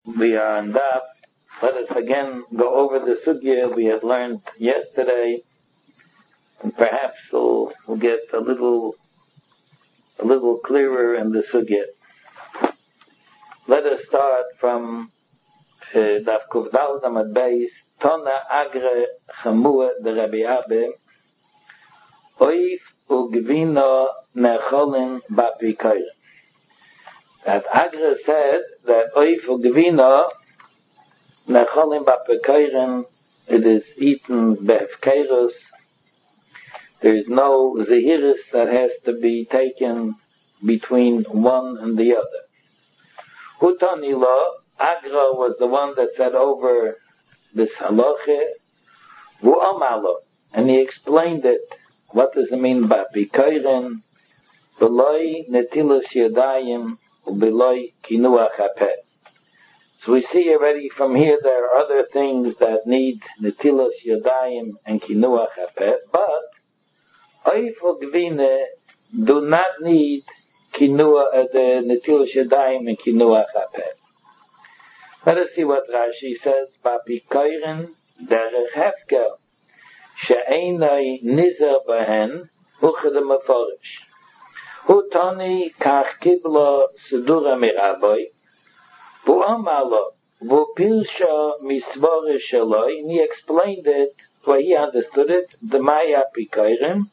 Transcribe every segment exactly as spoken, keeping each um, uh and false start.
We are on Daf. Let us again go over the sugya we had learned yesterday, and perhaps we'll, we'll get a little, a little clearer in the sugya. Let us start from Daf Kuf Daled Amud Beis. Tona Agre Chamua de Rabbi Abba Oif Ugvino Necholin Bapikoyim. That Agre said that Oif Ugvino Necholin Bapikoyim, it is eaten befkerus. There is no zehiris that has to be taken between one and the other. Hutanilo, Agra was the one that said over this halacha, Vu'amalo, and he explained it. What does it mean by bikoirin? Beloi netilas yadayim ubeloi kinuach hapeh. So we see already from here there are other things that need netilas yadayim and kinuach hapeh, but oifo gvine do not need kinuach uh, the netilas yadayim and kinuach hapeh. Let us see what Rashi says. Bapikoirin derech hefker she'einai nizer behen uchad meforish. Hutani kach kibla sedura miraboy vu'amalo vu'pirsha misvore shaloi. And he explained it where he understood it. The maya pikoirin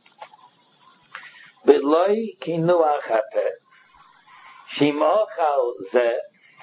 beloi kinuach hapeh shimochal zeh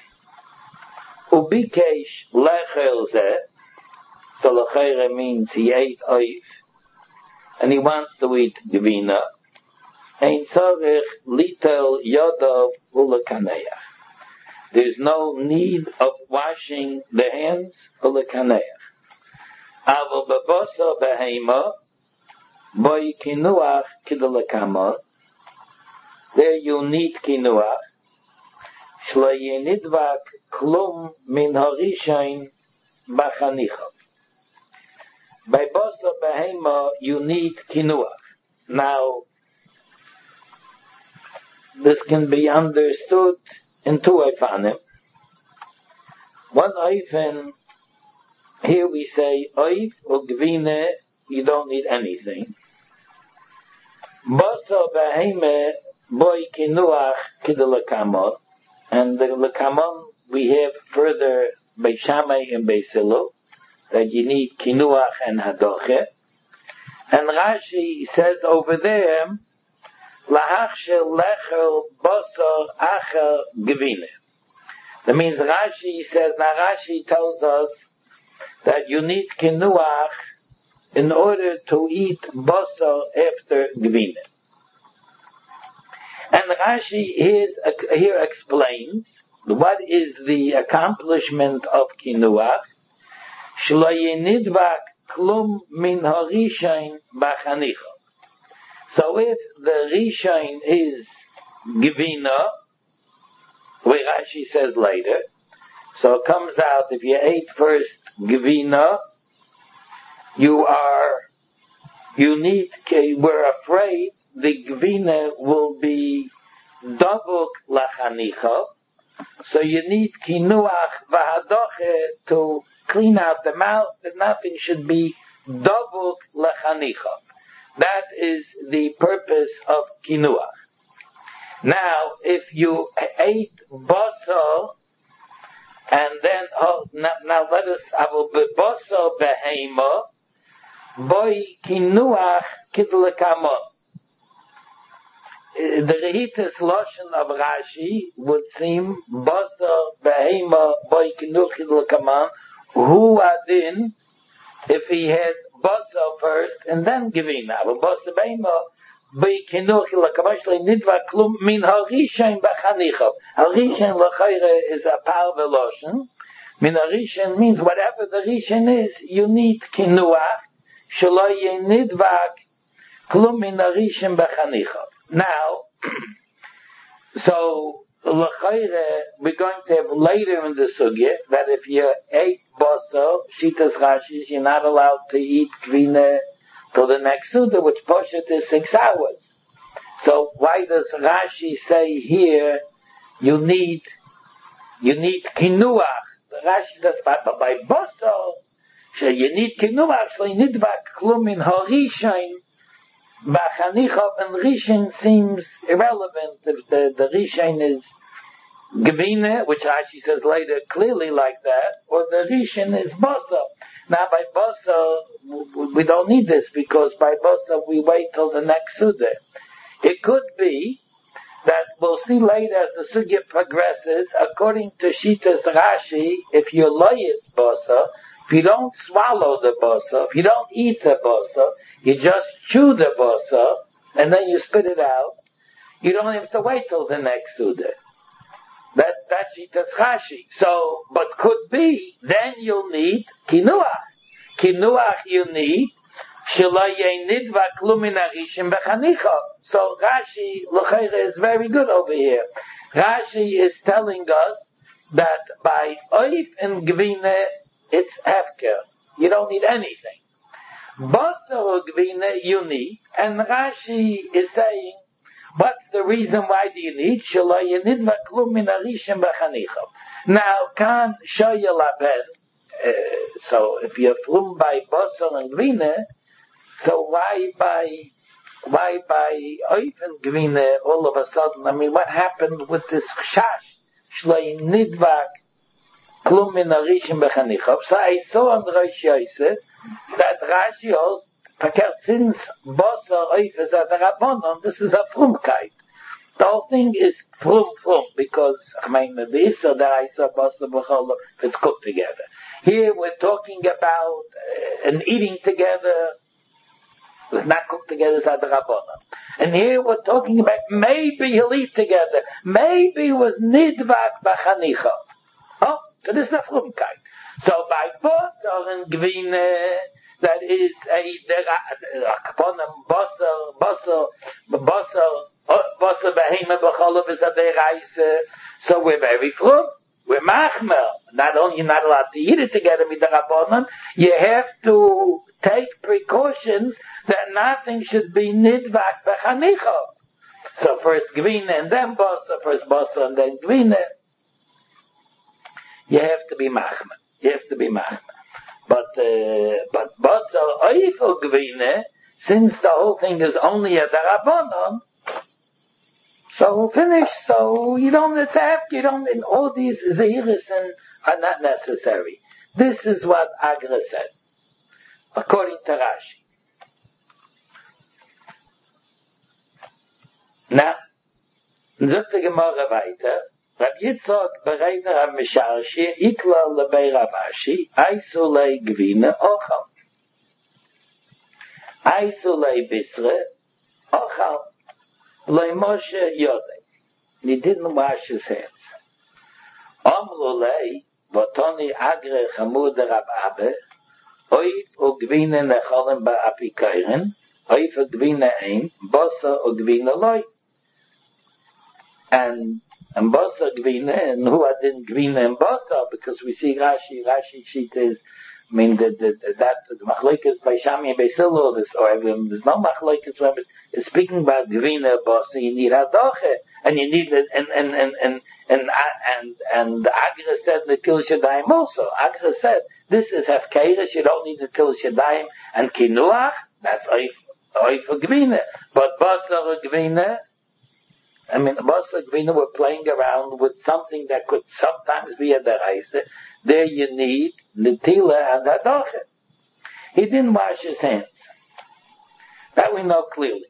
ubikesh lechel zeh. So lechera means he ate oif and he wants to eat gvina. Ein tzorich litel yodav ulekaneach. There's no need of washing the hands ulekaneach. Aval bebosa behema boy kinuach kidelekamon. There you need kinuach. Shlo yenidvak klum min harishain bachanicha. By bosa behema you need kinuach. Now, this can be understood in two oifanim. One oifan, here we say oif or gvine, you don't need anything. Bosa behema boy kinuach kidelekamon. And the lekamon we have further by Shammai and by Silo, that you need kinuach and hadoche. And Rashi says over there, lahachshel lechel bosor acher gevine. That means Rashi says, now Rashi tells us that you need kinuach in order to eat bosor after gevine. And Rashi here, here explains what is the accomplishment of kinuach. Shlo yenidvak klum min harishain bachanicha. So if the rishain is gvina, where Rashi says later, so it comes out if you ate first gvina, you are, you need, we're afraid the gvina will be double lachanicha, so you need kinuach v'hadoche to clean out the mouth, that nothing should be double lachanicha. That is the purpose of kinuach. Now, if you ate basal, and then, oh, now, now let us, avu basal behema, boy kinuach kidlekamon. The Rehitas Loshen of Rashi would seem Basar Behema Boy Kinuch Lekaman Hu Adin if he had Basar first and then Gevina. But Basar Behema Boy Kinuch Lekaman Nidva Klum Min Harishain Bachanicha. Harishain Lachayre is a par veloshen. Min Harishain means whatever the Rishain is, you need Kinuach. Shaloye Nidvak Klum Min Harishain Bachanicha. Now, so, l'chayre, we're going to have later in the sugya that if you ate basal, shitas Rashi, you're not allowed to eat gvina till the next suda, which poshet is six hours. So why does Rashi say here you need you need kinuach. Rashi does, but by basar, so you need kinuach, so you need klum in harishain. Bachanichov and Rishon seems irrelevant if the, the Rishon is Gevine, which Rashi says later clearly like that, or the Rishon is Basa. Now by Basa, we don't need this because by Basa we wait till the next Suda. It could be that we'll see later as the Sugya progresses, according to Shitas Rashi, if you're loyis Basa, if you don't swallow the Basa, if you don't eat the Basa, you just chew the basa, and then you spit it out. You don't have to wait till the next Suda. That, that's Shitas Rashi. So, but could be, then you'll need kinuach. Kinuach you need, shelo yenidva klum min harishim b'chanicha. So Rashi, l'chayre, is very good over here. Rashi is telling us that by oif and gvine, it's hefker. You don't need anything. Basar Gvina you need, and Rashi is saying, what's the reason why do you need? Shelo yenidva klum min harishim b'chanicha. Now, kan shoya laben, so if you're flum by Basar and Gvina, so why by, why by Oif and Gvina all of a sudden? I mean, what happened with this chash? Shelo yenidva klum min harishim b'chanicha. So I saw on Rosh Yosef that Rashi holds, since Basar Oif is a Rabbanon, this is a frumkeit. The whole thing is frum frum, because, I mean, the Issa that I saw Basar B'chol, it's cooked together. Here we're talking about uh, an eating together, it's not cooked together, it's a Rabbanon. And here we're talking about maybe he'll eat together, maybe it was Nidvak B'chanicha. Oh, so this is a frumkeit. So by Basar and Gvine, that is a kaponim Basar, Basar, Basar, Basar behema b'cholav is a deraisa. So we're very frum. We're machmer. Not only you're not allowed to eat it together with the rabbanon, you have to take precautions that nothing should be nidvak b'chanicha. So first Gvine and then Basar, first Basar and then Gvine. You have to be machmer. You have to be machmer. But, uh, but Basar Oif or Gvine, since the whole thing is only a Darabonon, so finished, so you don't have, you don't, and all these Zehiris are not necessary. This is what Agra said, according to Rashi. Now, zut the Gemara weiter, Rab Yitzchak bereiter am Misharshi, ikla lebei Ravashi, aisulei Gvine ochal. Aisulei Bisre, ochal. Lei Moshe Yodei. He didn't wash his hands. Amrulei, botoni agre chamud Rab Abbe, oif u Gvine necholem ba'apikairen, oif u Gvine ein, bosa u Gvine loi. And And Basar Gvine, and who are in Gvine and Basar, because we see Rashi, Rashi sheet is, I mean, the, the, the, that, the Machlokes by Shami and Beisilo, this, or um, there's no Machlokes, where it's speaking about Gvine and Basar, you need Hadoche, and you need, and, and, and, and, and, and, and, and Agra said the Til Shadayim also. Agra said, this is Hefkeirish, you don't need the Til Shadayim, and Kinuach, that's Oif, Oif Gvine. But Basar Gvine, I mean, Basar Gvina were playing around with something that could sometimes be a deraisa. There you need Netila and Hadoche. He didn't wash his hands. That we know clearly.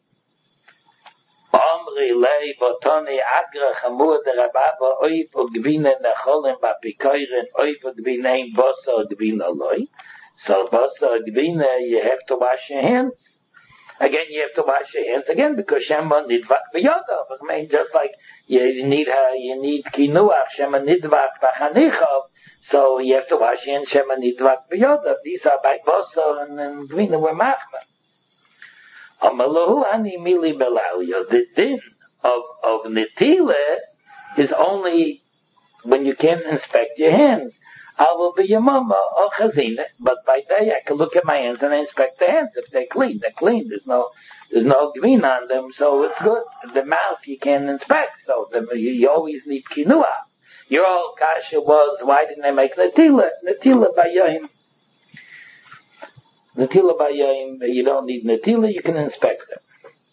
Omri lei botoni agra chamur de rababa oif o Gvina necholim bapikoiren oif o Gvina Basar Gvina loi. So Basar Gvina, you have to wash your hands. Again, you have to wash your hands again because Shema nidvak b'yodav. I mean, just like you need her, you need kinuach, Shema nidvak b'chanichav. So you have to wash your hands, Shema nidvak b'yodav. These are by Basar and, and Gvina were machmer. Amalahu ani mili belalio. The din of, of netila is only when you can't inspect your hands. I will be your mama or chazina, but by day I can look at my hands and inspect the hands. If they're clean, they're clean. There's no, there's no green on them, so it's good. The mouth you can inspect, so the, you, you always need kinuah. Your old kasha was, why didn't they make Natila? Natila Bayayim. Natila Bayayim, you don't need Natila, you can inspect them.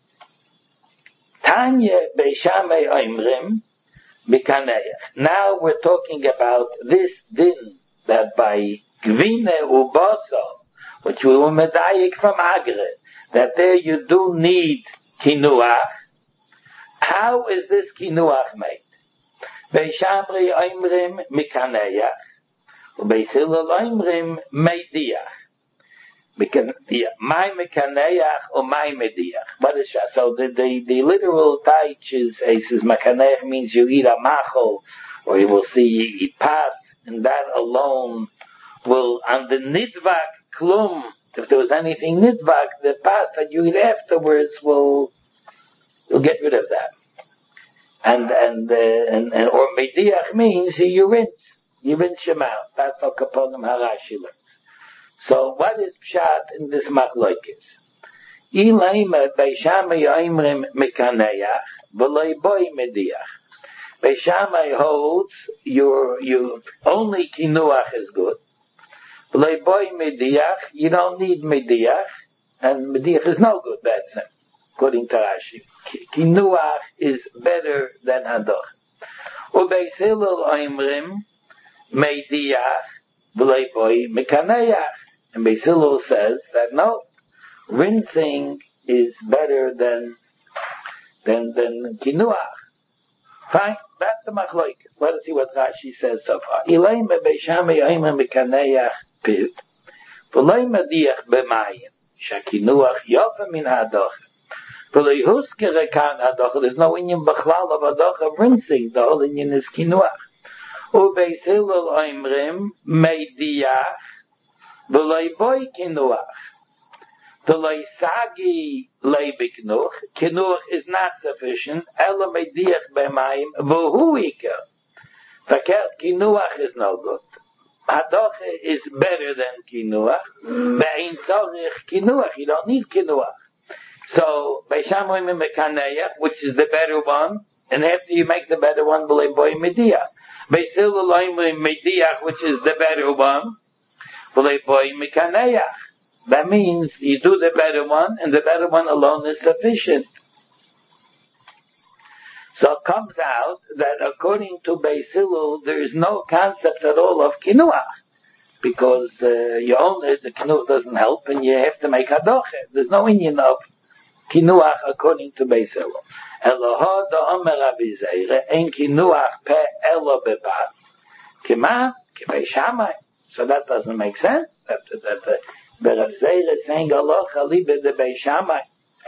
Tanya Beishamei Oimrim Mikaneya. Now we're talking about this din that by Gvine Uboso, which we were medayik from Agre, that there you do need kinuach. How is this kinuach made? Beishamri Oimrim Mikaneya, Beisilul Oimrim Meidiach. My mekaneach or my mediach. What is that? So the, the, the literal taich is, is mekaneach means you eat a machol, or you will see you eat pas, and that alone will, on the nidvak klum, if there was anything nidvak, the pas that you eat afterwards will, will get rid of that. And, and, uh, and, and, or mediach means you rinse, you rinse your mouth. That's what Kaponim Harashi learns. So what is pshat in this machlokes? Ilaima Beishamai Oimrim Mekaneach v'loi boy mediach. Beishamai holds your you only kinuach is good. V'loi boy mediach, you don't need mediach, and mediach is no good. That's it, according to Rashi. Kinuach is better than hadoch. Ubeisillul Oimrim mediach v'loi boy mekaneach. And Beisilul says that no, rinsing is better than than than kinuach. Fine, that's the machlokes. Let us see what Rashi says so far. Ilaim be'beishamei oimrim mekaneach pit, v'loi mediach b'mayim, shakinuach yofa min hadoch, v'loi huskere kan hadoch. There's no inyan b'chlal of hadoch of rinsing. The whole inyan is kinuach. U'beisilul oimrim mediach v'loi boy kinuach. V'loi sagi leibiknuch. Kinuach is not sufficient. Ela mediach b'mayim v'hu ikar. Fakert kinuach is no good. Hadoch is better than kinuach. Be'in tzorich kinuach. You don't need kinuach. So, Beishamai mekaneach, which is the better one, and after you make the better one, v'loi boy mediach. Beisilul oimrim mediach, which is the better one, that means you do the better one, and the better one alone is sufficient. So it comes out that according to Beisilul, there is no concept at all of kinuach, because uh, you only the kinuach doesn't help, and you have to make hadoche. There's no inyan of kinuach according to Beisilul. Elohah da Omer Rabbi Zeira ein kinuach pe elo bepas kema k'Beishamai. So that doesn't make sense. That that that the Rav Zeira is saying Allah Chalibe de Beishamai.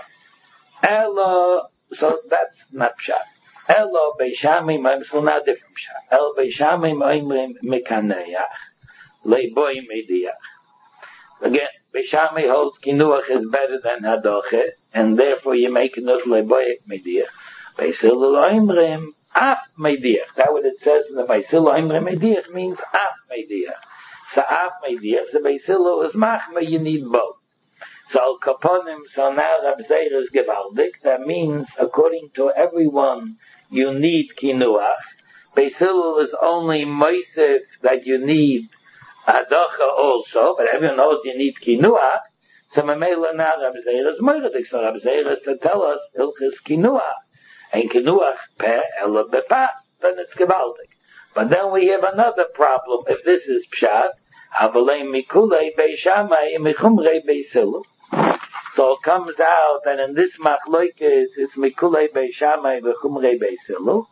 Elo, so that's not pshat. Elo Beishamai, so not different pshat. El Beishamai Oimrim Mekaneach Leiboy Mediach. Again, Beishamai holds kinuach is better than hadoche, and therefore you make kinuach Leiboy Mediach. Beisilul Oimrim Af Mediach. That's what it says in the Beisilul Oimrim Mediach means Af Mediach. So af mediach, the Beisilul is machma, you need both. So kaponim, so now Rav Zeira is gevaldik. That means, according to everyone, you need kinuach. Beisilul is only moisef that you need hadocha also, but everyone knows you need kinuach. So memela now Rav Zeira is moiradik. So Rav Zeira is to tell us ilchis kinuach. And kinuach pe ela bepas, then it's gevaldik. But then we have another problem. If this is pshat, avalei mikulei beishamai michumrei beisilul. So it comes out that in this machlokes it's mikulei beishamai michumrei beisilul.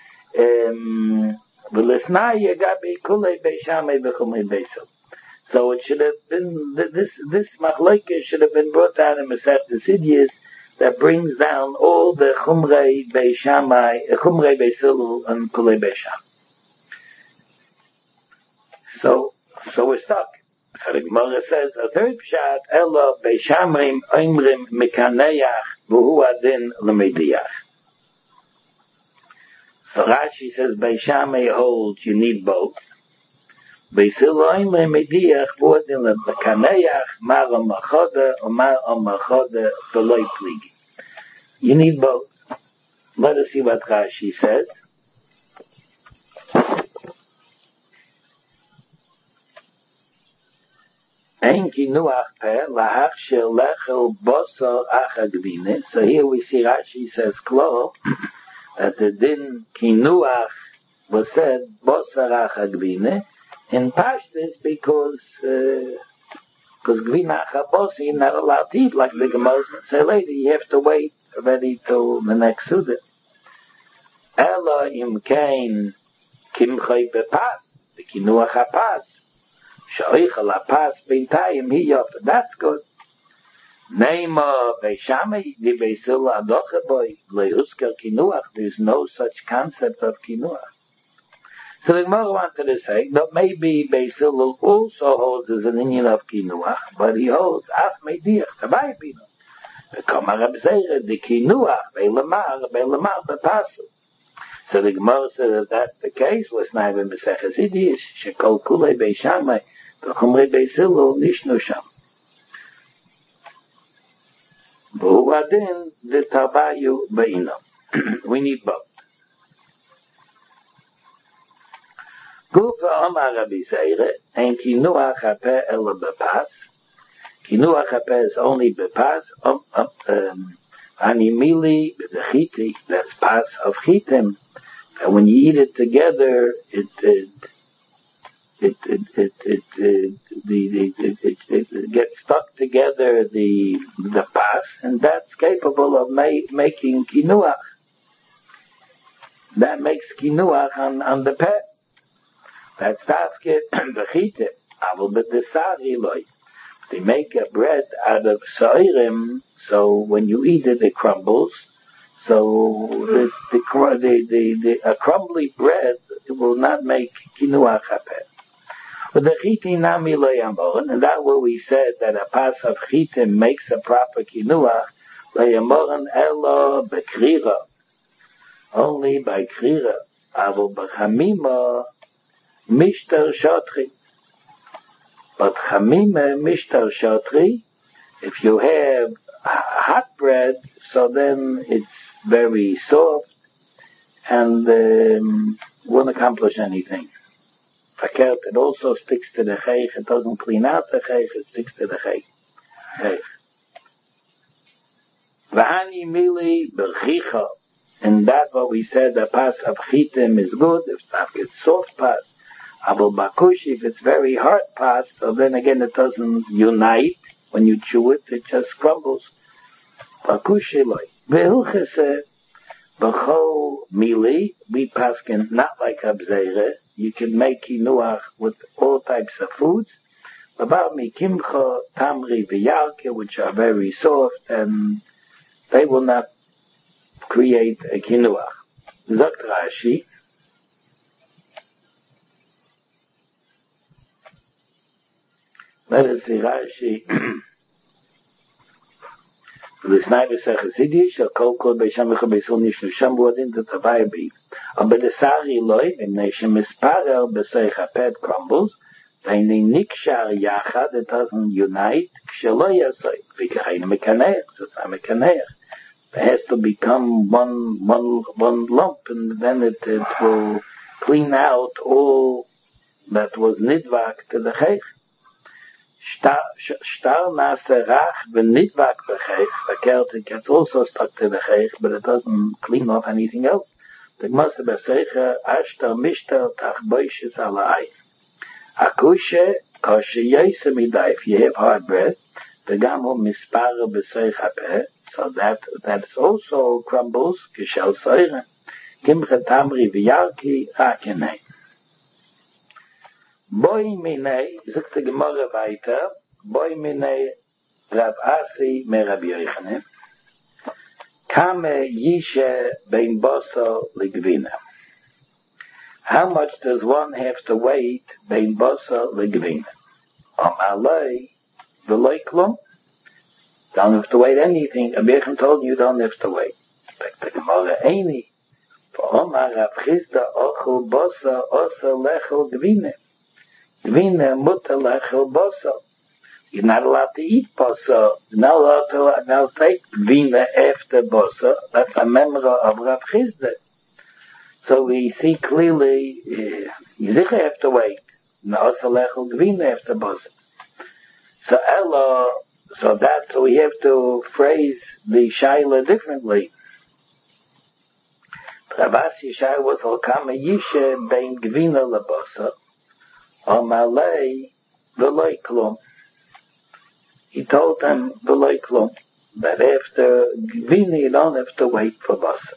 V'lesnai yagabi kulei beishamai michumrei beisilul. So it should have been this this machlokes should have been brought down in Masechta Sidyos that brings down all the chumrei beishamai, chumrei beisilul, and kulei beishamai. So, so we're stuck. So the Gemara says, a third pshat, Ela Beishamrim Oimrim Mekaneach V'hu Adin L'Mediach. So Rashi says, Beishamai holds, you need both. Beisilul Oimrim Mediach V'hu Adin L'Mekaneach Mar Amachoda or Mar Amachoda V'loi Pligi. You need both. Let us see what Rashi says. Ein kinuach peh lahachshir lechel bosor achagvine. So here we see Rashi says klo that the din kinuach was said bosor achagvine in Pashtus because uh, because gvina achabos you're not allowed to eat like the Gemara say later. You have to wait already till the next Suda. Ela im kain kimchay bepas the kinuach hapas. Shoichel apas bintayim hiyop. That's good. Neima beishami di beisila adochaboy leusker kinuach. There's no such concept of kinuach. So the Gemara wanted to say that maybe Beisil also holds as an Indian of kinuach, but he holds af mediach tabay pino. The Kamar Abzeira the kinuach beilamar beilamar bepasu. So the Gemara said that that's the case. Let's not even Maseches Idish shekol kulei beishamai. The Chumrei Beisil nishnu sham. V'hu adin the tabayu beino. We need both. Gufa Omar Rabbi Zeire and kinuach hapeh ela bepas. Kinuach hapeh is only bepas. Um, um, um, Animili b'dechiti. That's pas of chitim. And when you eat it together, it it it it it, it, it, the, it, it, it, it gets stuck together the the pas, and that's capable of ma- making kinuach. That makes kinuach on on the pet. That's tafke bechite. Aval b'desari loy. They make a bread out of soirim, so when you eat it, it crumbles. So the the the, the, the a crumbly bread it will not make kinuach hapeh. But the chiti nami lo yamorin, and that what we said that a pas of chitim makes a proper kinuach lo yamorin elo bekrira, only by krira. Aval b'chamima mishtar shotri. But chamima mishtar shotri, if you have hot bread, so then it's very soft and um, won't accomplish anything. Fakert, it also sticks to the cheich. It doesn't clean out the cheich, it sticks to the cheich. V'hani mili b'chicha. And that what we said, the pas of chitim is good, if it's soft pas. Abel bakush, if it's very hard pas, so then again it doesn't unite. When you chew it, it just crumbles. Bakush eloi. Ve'ilchese b'chol mili, we paskin not like Abzeire. You can make kinuach with all types of foods. About me kimcha, tamri, v'yarke, which are very soft, and they will not create a kinuach. Zokt Rashi. Let us see Rashi. The Snyder says, "Hasidish shall call kol beishamich beisol nishnu sham bodin to tavai be." Aber the sari loy in nation misparer beseich haped crumbles. When they nikshar yachad, it doesn't unite. Ksheloi yasoi v'kain mekaneich. So it's a mekaneich. It has to become one one one lump, and then it it will clean out all that was nidvak to the cheich. Shtar naserach v'nitvak v'cheich. The kelt it gets also stuck to the cheich, but it doesn't clean off anything else. The Gemara b'seicha ashtar mishtar tachboishes alai. Akushe koshe yosem midai. If you have hard bread, the gamu mispara b'seich hapeh. So that that's also crumbles. Kishel soiren kimcha tamri v'yarki akenei. Boy minei, sagt die Gemara weiter, boy minei Rav Asi me Rabbi Yochanan, kame yishe bein boso ligvina. How much does one have to wait bein boso ligvina? Om aloi v'loi klum. Don't have to wait anything. Rabbi Yochanan told you, you don't have to wait. But the Gemara eini, for Omar Rav Chisda ochel boso osa lechel gvina. Gvina mutter lechel boso. You're not allowed to eat boso. You're not allowed to now take gvina after boso. That's a member of Rav Chisda. So we see clearly, uh, you have to wait. Now also lechel gvina after boso. So Ella, so that's, so we have to phrase the Shaila differently. Ravasi Shai was Holkama Yishe Bein Gvina Labasa, or Malay V'loi Klum. He told them V'loi Klum, that after Gvina you don't have to wait for Basa.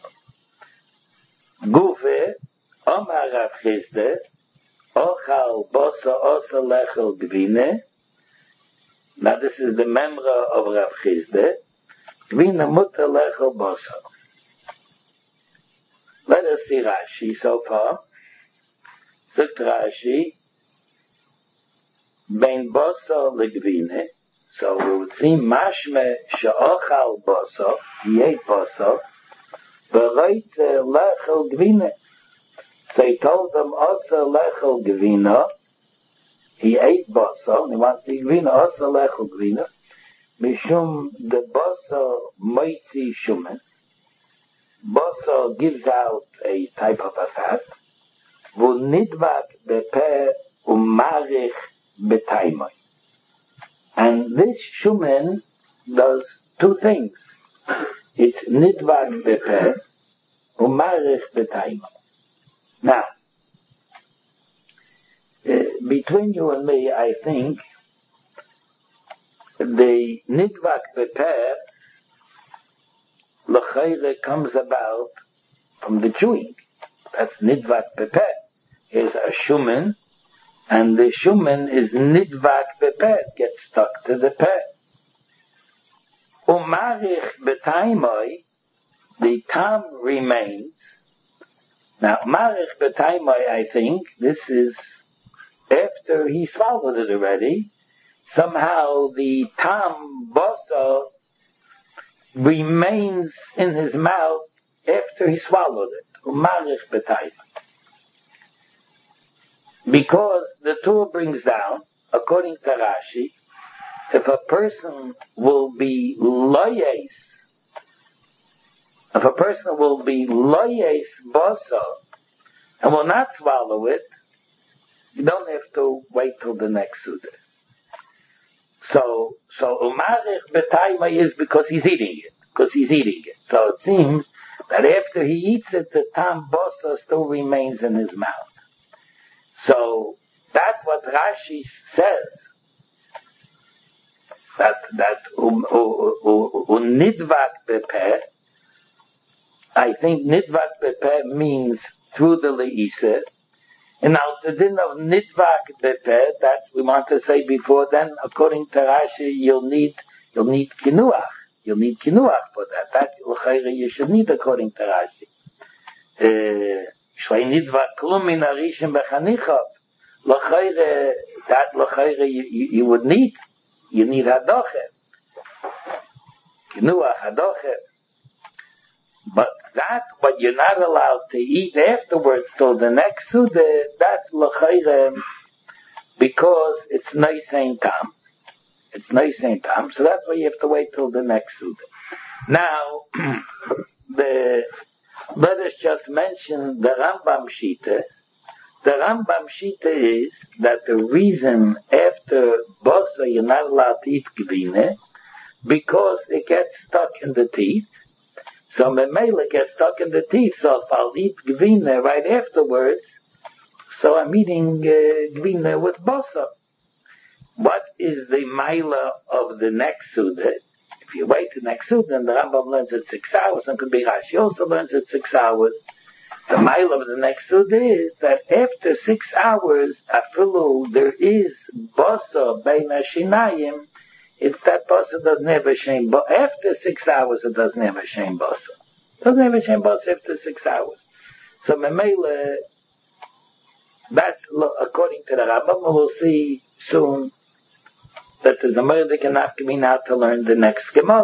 Gufe, Omar Rav Chizde, Ochal Basa Osa Lechel Gvina. Now this is the memra of Rav Chizde. Gvina Mutter Lechel Basa. Let us see Rashi so far. Sagt Rashi, Bein Basa Legvina. So we would see Mashme She'ochal Basa, he ate Basa, V'roitze Lechel Gvina. So he told them, Osa Lechel Gvina, he ate Basa, and he wants to eat Gvina, Osa Lechel Gvina, Mishum the Basa Moitzi Shumen. Basa gives out a type of a fat, V'nidvak Bepeh Umarich Betaimai. And this Shumen does two things. It's Nidvak Bepeh Umarich Betaimai. Now, uh, between you and me, I think the Nidvak Bepeh L'chayre comes about from the chewing. That's Nidvak Bepeh. Here's a Shumen, and the Shumen is Nidvak Bepeh, gets stuck to the peh. Umarich Betaimai, the tam remains. Now, Marich Betaimai, I think, this is after he swallowed it already. Somehow the tam basa remains in his mouth after he swallowed it. Umarich Betaimai. Because the Torah brings down, according to Rashi, if a person will be loyes, if a person will be loyes basa and will not swallow it, you don't have to wait till the next Suda. So, so Umarich Betaimai is because he's eating it, because he's eating it. So it seems that after he eats it, the tam basa still remains in his mouth. So that's what Rashi says. That that um, um, nidvak bepeh. I think nidvak bepeh means through the leisa. And now the din of nidvak bepeh, that we want to say before then, according to Rashi, you'll need you'll need kinuach. You'll need kinuach for that. That l'chayre you should need according to Rashi. Shlei nidvak klum min arishim bechanichav. L'chayre, that l'chayre you, you, you would need. You need hadoche. Kinuach hadoche. But that, what you're not allowed to eat afterwards till the next Suda, that's l'chayre, because it's noisein tam. It's noisein tam, so that's why you have to wait till the next Suda. Now, the, let us just mention the Rambam Shita. The Rambam Shita is that the reason after Bosa you're not allowed to eat Gvina, because it gets stuck in the teeth. So Memela gets stuck in the teeth, so if I'll eat Gvina right afterwards, so I'm eating uh, Gvina with Bosa. What is the Maila of the next Suda? If you wait the next Suda, and the Rambam learns at six hours, and could be Rashi also learns at six hours, the Maila of the next Suda is that after six hours, afilu, there is Bosa bein hashinayim. If that basa doesn't have a shame, but after six hours it doesn't have a shame basa. Doesn't have a shame basa after six hours. So Memele, that's according to the Rambam. We'll see soon that the Zamorah cannot come out to learn the next Gemara.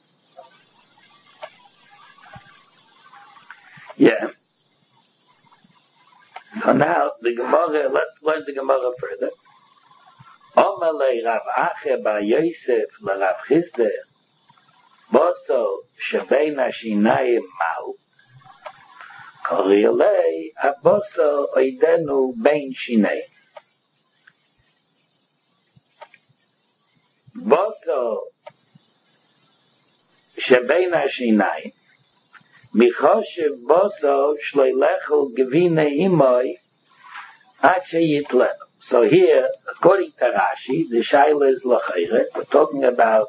Yeah. So now the Gemara, let's learn the Gemara further. Omalei Rav Ache Bar Yosef LaRav Chizde Boso Shebein Hashinayim Mau Koriolei Aboso Oidenu Bein Shinei. שבין השיניים, מחושב בוסו שלילכו גבינה אימוי עד שיתלנו. So here, according to Rashi, the Shaila is L'chaire. We're talking about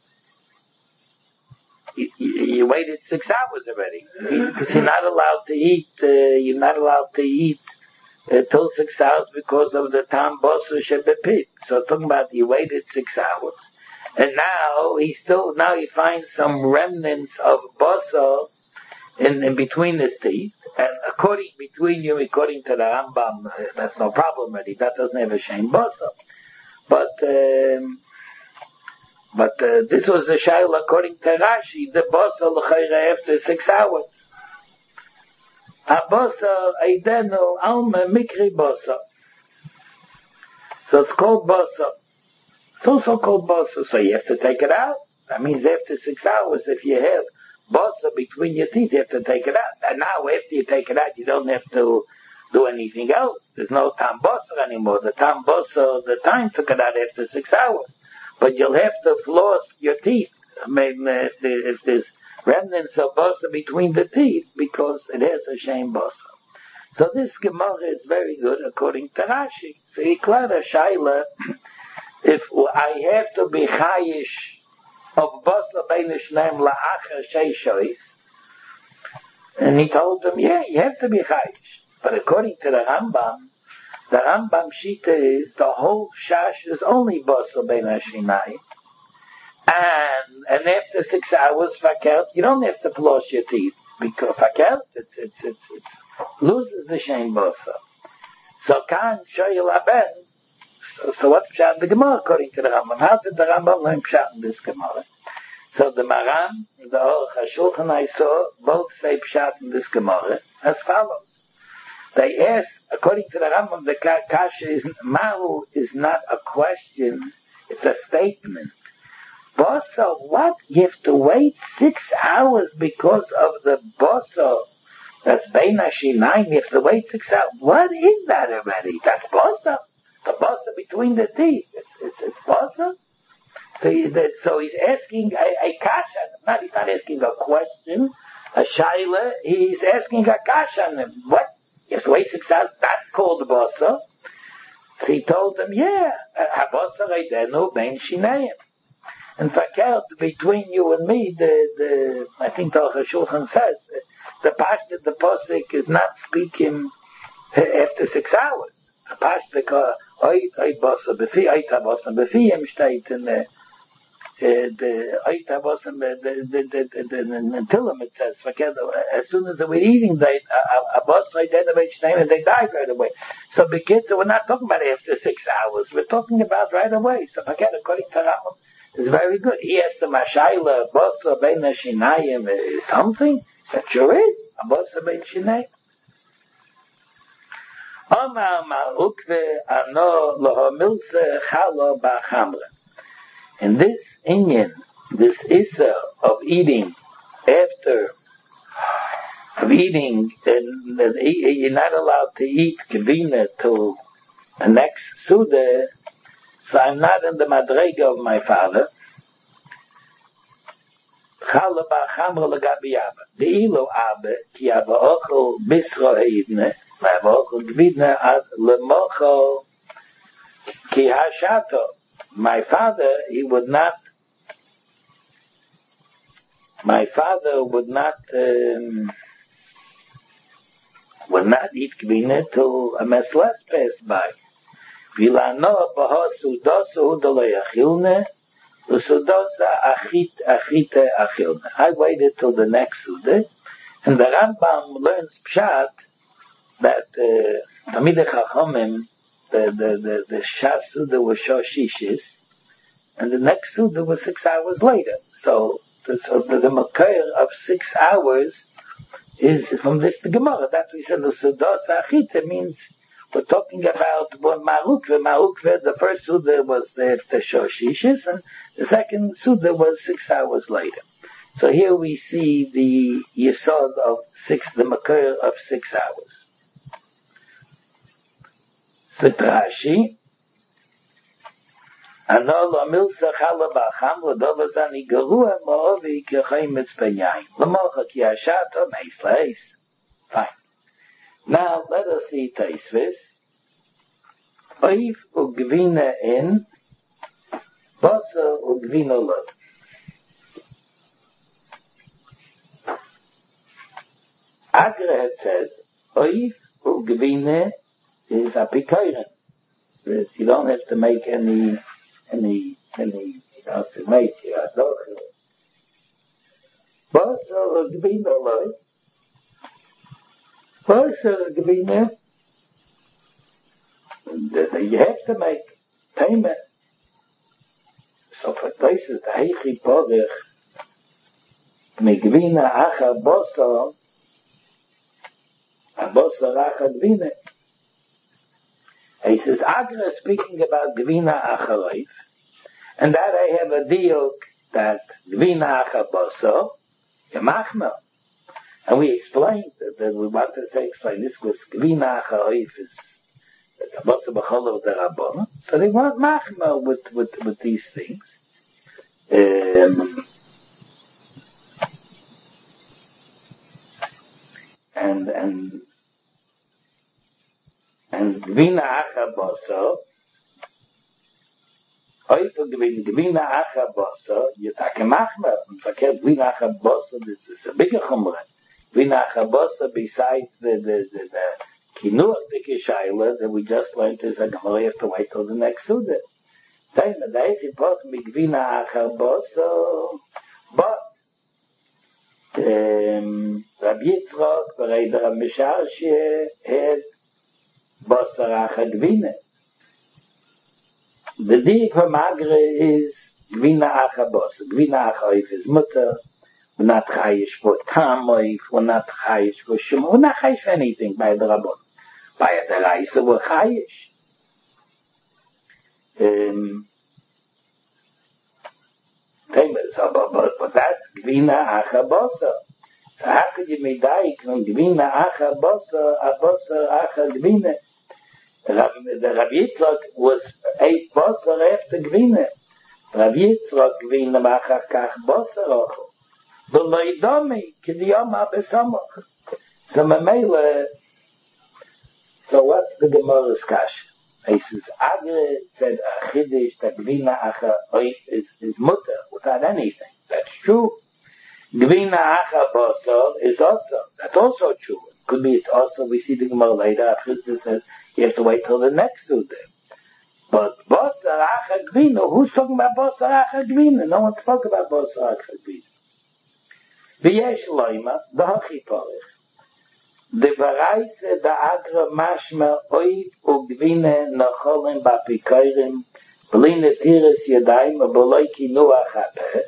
you, you waited six hours already because you're not allowed to eat. Uh, you're not allowed to eat uh, till six hours because of the tam bosu shebepit. So talking about you waited six hours, and now he still now he finds some remnants of bosu in, in between his teeth. And according between you, according to the Rambam, uh, that's no problem already. That doesn't have a shame bosa. But um, but uh, this was the shaila according to Rashi. The bosa l'chayre after six hours. A bosa aidenu alma mikri bosa. So it's called bosa. It's also called bosa. So you have to take it out. That means after six hours, if you have bosa between your teeth, you have to take it out. And now after you take it out, you don't have to do anything else. There's no tam bosa anymore. The tam bosa, the time took it out after six hours. But you'll have to floss your teeth. I mean, if, there, if there's remnants of bosa between the teeth, because it has a shame bosa. So this Gemara is very good according to Rashi. So he cleared a shaila, if I have to be chayish of bosa beinish nem la'acher sheishois, and he told them, yeah, you have to be chayish. But according to the Rambam, the Rambam Shita is the whole shash is only bosa beinish shinai, and and after six hours fakert, you don't have to floss your teeth because fakert it's it's it's, it's loses the shame bosa. So kan shoyel aben. So, so what's pshat in the Gemara according to the Rambam? How did the Rambam learn pshat in this Gemara? So the Maran, the Aruch HaShulchan I saw, both say pshat in this Gemara as follows. They ask, according to the Rambam, the kasha is, Mahu is not a question, it's a statement. Bosa, what? You have to wait six hours because of the bosa. That's Beina Shinayim, you have to wait six hours. What is that already? That's bosa. The bosa between the teeth. It's, it's, it's bosa. So, he, that, so he's asking a, a kasha. Not, he's not asking a question, a shaila. He's asking a kasha. What? You have to wait six hours. That's called bosa. So he told them, yeah, habosa reidenu ben shinayim. And fakert between you and me, the the I think the Shulchan says the pashta the posik is not speaking after six hours. The pashta oy oy bosa befi oy tabosa befi im steht in the the oy tabosa the the the the Tillim it says fakert as soon as they were eating they a bosa identified name and they died right away. So the kids we're not talking about after six hours. We're talking about right away. So fakert according to Rambam is very good. He asked the Mashayla, Bosa Beina Shinayim is something? That sure is. A Bosa Beina Shinayim. Omar Ma'ukve Ano Loho Milse Chalo Ba'chamre. In this Inyan, this Issa of eating after, of eating, and, and you're not allowed to eat Kavina till the next Suda. So I'm not in the madrega of my father. Chala ba'chamra l'gabi Abba. De'ilu Abba, ki Abba ochel bisro ha'idne, Abba ochel gvidne ad lemocho ki hashato. My father, he would not, my father would not, um, would not eat gvidne till a meslas passed by. Vilano baha sudosa udalo yachilne, usudosa achit achite achilne. I waited till the next Suda, and the Rambam learns pshat that Tamidei Chachamim, the the the the Shas Suda was Shoshishis, and the next Suda was six hours later. So the so the, the makir of six hours is from this to Gemara. That's what we said. The sudosa achite means. We're talking about one Marukve. Marukve, the first Suda was the, the Shoshishis, and the second Suda was six hours later. So here we see the Yesod of six, the Makir of six hours. So Rashi, Anolo milsa chala bacham l'dovazani garua ma'ovi k'chaimitz b'yayin. L'mocha ki ashato meis leis. Fine. Now let us see Taisvis. Oif ugvina in, basa ugvina lo. Agra had said, oif ugvina is a pikoiren. You don't have to make any, any, any, you don't have to make, you know, basa ugvina lo. Basa ugvina, you have to make payment. So for places, the heichi porich, megvina acha bosa, a bosa acha gvina. He says, Agra is speaking about gvina acha life, and that I have a diuk that gvina acha bosa, yamachma. And we explained that, that we want to say, explain this was gvina acha life is it's a bosa b'chol of the Rabbana. So they want machma with, with, with these things. Um, and, and, and gvina acha bosa, heute gewinnt gvina acha bosa, you take a machma, and forget gvina acha bosa, this is a bigger chumrah. Gvina acha bosa, besides the, the, the, the Kinuach the Kishayla that we just learned is a Gemara, you have to wait till the next Suda. Then the day he put me Gvina Acha Bosa, but um, Rabbi Yitzchak, the Reider of Misharshie, had Bosa Acha Gvina. The Dik for Magre is Gvina Acha Bosa. Gvina Acha Oif is Mutter. We're not Chayish for Tam Oif, we're not Chayish for Shema, we're not Chayish for anything by the Rabbon. By the Reise were Chayish. Um, so, but, but, but that's Gvina Acha Bosa. So how could you make daik from Gvina Acha Bosa, a Bosa Acha Gvina? The Rabbi Yitzchak was eight Bosa after Gvina. Rabbi Yitzchak Gvina Macha Kach Bosa Rocho. The Loidomi Kidiyama Besamach. So Mamela. So what's the Gemara's kash? He says, Agre said a chiddush that Gvina Acha Oif is, is mutter without anything. That's true. Gvina Acha Bosa is also, that's also true. It could be it's also, we see the Gemara later, Chizda says, you have to wait till the next Suda. But Bosa Acha Gvina, who's talking about Bosa Acha Gvina? No one spoke about Bosa Acha Gvina. V'yesh loima, the Hachi Porich. The Varaise da Agra Mashma Oiv Ugvine Nacholim Bapikoirim Bline Tiris Yadayim Boloi Kinua Chape.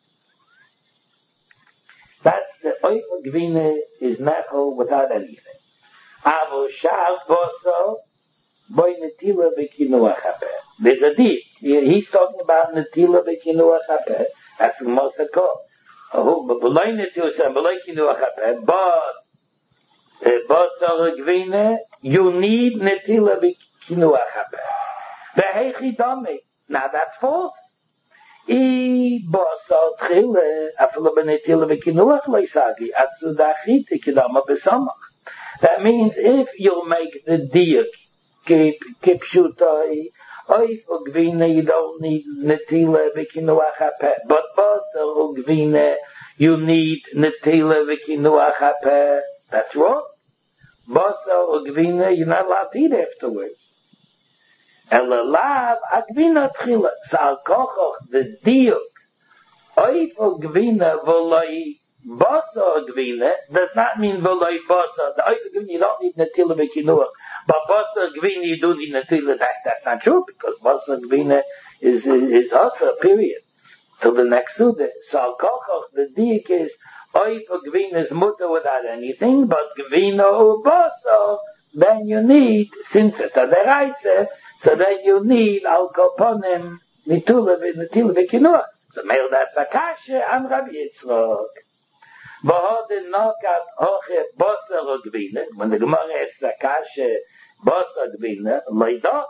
That's the Oiv Ugvine is Nachol without anything. Avo Shav Boso Boy Netila Bekinua Chape. There's a deep. He's talking about Netila Bekinua Chape. That's the Mosako. Boloi Netila Boloi Kinua Chape. But Bosa Gvine, you need Netila B'Kinuach Hape. Be'hechi Dami. Now that's false. I Bosa Tchile, Aflo B'Netila B'Kinuach Leisagi, Atsu Dachiti Kidama B'Samach. That means if you make the diuk, Kipshutai, Oif Ugvine, you don't need Netila B'Kinuach Hape. But Bosa Ugvine, you need Netila B'Kinuach Hape. That's wrong. Bosa or Gvina, you're not allowed to eat afterwards. Elalav, Agvina Tchila. So Al Kochoch, the diuk, Oif or Gvina, Voloi, Bosa or Gvina, does not mean Voloi Bosa. The Oif or Gvina, you don't need Netila Bekinuach. But Bosa or Gvina, you do need Netila. That, that's not true, because Bosa or Gvina is, is, is also a period. Till the next Suda. So Al Kochoch, the diuk is, Oif or Gvina is mutter without anything, but Gvina or Bosa, then you need, since it's a deraisa, so then you need Al Koponim, Nitula Nitila Bekinuach. So maybe that's a kasha on Rabbi Yitzchak. V'hodin nokat hoche Bosa or Gvina, when the Gemara is a kasha Bosa Gvina, loidok,